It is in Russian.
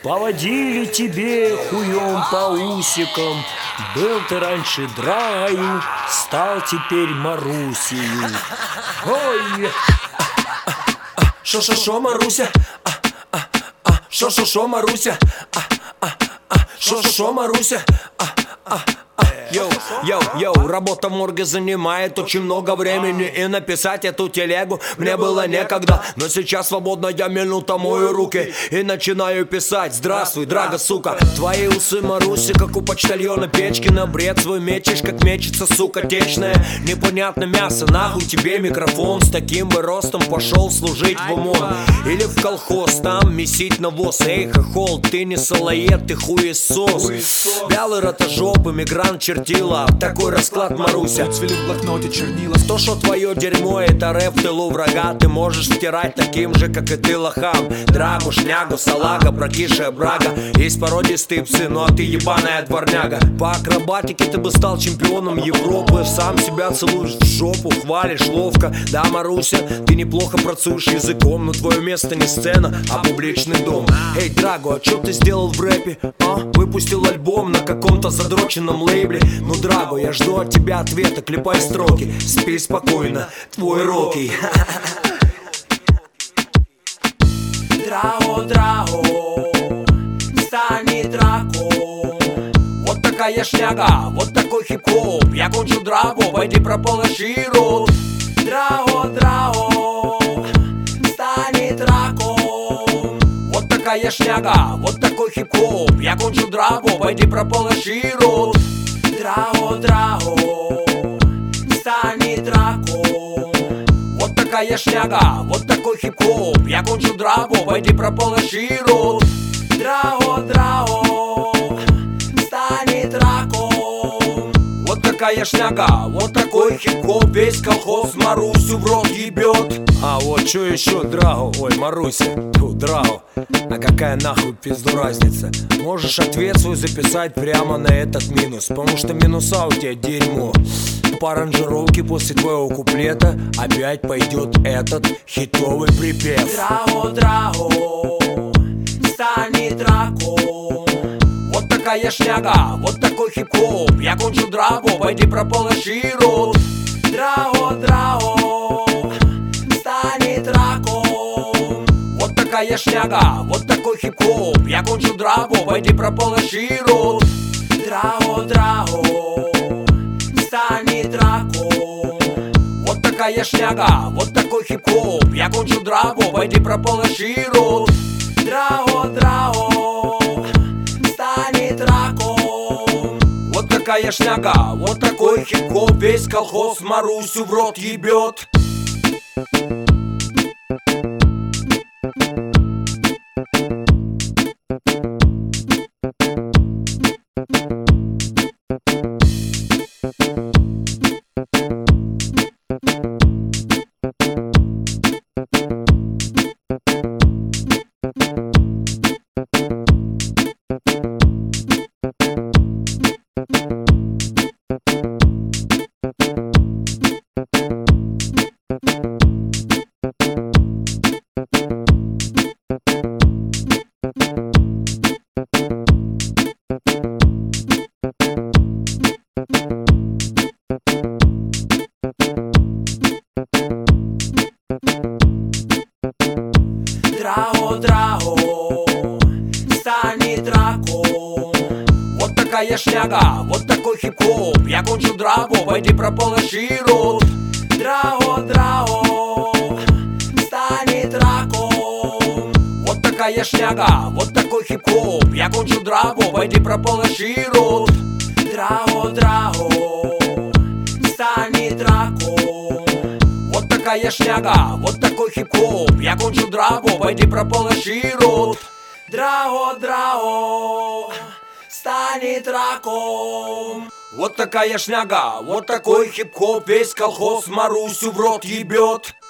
Поводили тебе хуем по усикам. Был ты раньше Драгою, стал теперь Марусею. Ой! Шо-шо-шо, Маруся? Шо-шо-шо, Маруся? Шо-шо-шо, Маруся? Йоу, работа в морге занимает очень много времени. И написать эту телегу мне было некогда. Но сейчас свободная минута, мою руки и начинаю писать. Здравствуй, драга, сука. Твои усы, Маруси, как у почтальона Печкина. Бред свой мечешь, как мечется, сука, течная. Непонятно мясо, нахуй тебе микрофон. С таким бы ростом пошел служить в ОМОН. Или в колхоз, там месить навоз. Эй, хохол, ты не салаед, ты хуесос. Вялый ротожоп, иммигрант чертила. Такой расклад, Маруся. Цвели в блокноте чернила. То, что твое дерьмо, это рэп в тылу врага. Ты можешь втирать таким же, как и ты, лохам. Драгу, шнягу, салага, прокисшая брага. Есть породистые псы, ну а ты ебаная дворняга. По акробатике ты бы стал чемпионом Европы. Сам себя целуешь в жопу, хвалишь ловко. Да, Маруся, ты неплохо працуешь языком. Но твое место не сцена, а публичный дом. Эй, Драгу, а что ты сделал в рэпе? Выпустил альбом на каком-то задроченном лейбле. Ну, Драго, я жду от тебя ответа, клепай строки. Спи спокойно, твой Рокки. Драго, Драго, стань драком. Вот такая шняга, вот такой хип-хоп. Я кончу Драго, пойди прополощи рот. Драго, Драго, стань драком. Вот такая шняга, вот такой хип-хоп. Я кончу Драго, пойди прополощи рот. Драго, Драго, стань драком. Вот такая шняга, вот такой хип-хоп. Я кончу Драго, пойди прополощи рот. Драго, Драго, стань драком. Вот такая шняга, вот такой хип-хоп. Весь колхоз Марусю в рот ебет. А вот что еще, Драго? Ой, Маруся, Драго. А какая нахуй пизду разница? Можешь ответ свой записать прямо на этот минус, потому что минуса у тебя дерьмо. По аранжировке после твоего куплета опять пойдет этот хитовый припев. Драго, Драго, стань драком. Вот такая шняга, вот такой хип-хоп. Я кончу Драго, пойди прополощи рот. Драго, Драго, стань драком. Вот такая шняга, вот такой хип-хоп. Я кончу Драго, пойди прополощи рот. Драго, Драго, стань драком. Вот такая шняга, вот такой хип-хоп. Я кончу Драго, пойди прополощи рот. Драго, Драго, стань драком. Вот такая шняга, вот такой хип-хоп. Весь колхоз Марусю в рот ебет. Драго, Драго, стань драком. Вот такая шняга, вот такой хип-хоп. Я кончу Драго, пойди прополощи рот. Драго, Драго, стань драком. Вот такая шняга, вот такой хип-хоп. Я кончу Драго, пойди прополощи рот. Драго, Драго, стань драком. Вот такая шняга, вот такой хип-хоп. Я кончу Драго, пойди прополощи рот. Драго, Драго, стань драком. Вот такая шняга, вот такой хип-хоп. Весь колхоз Марусю в рот ебет.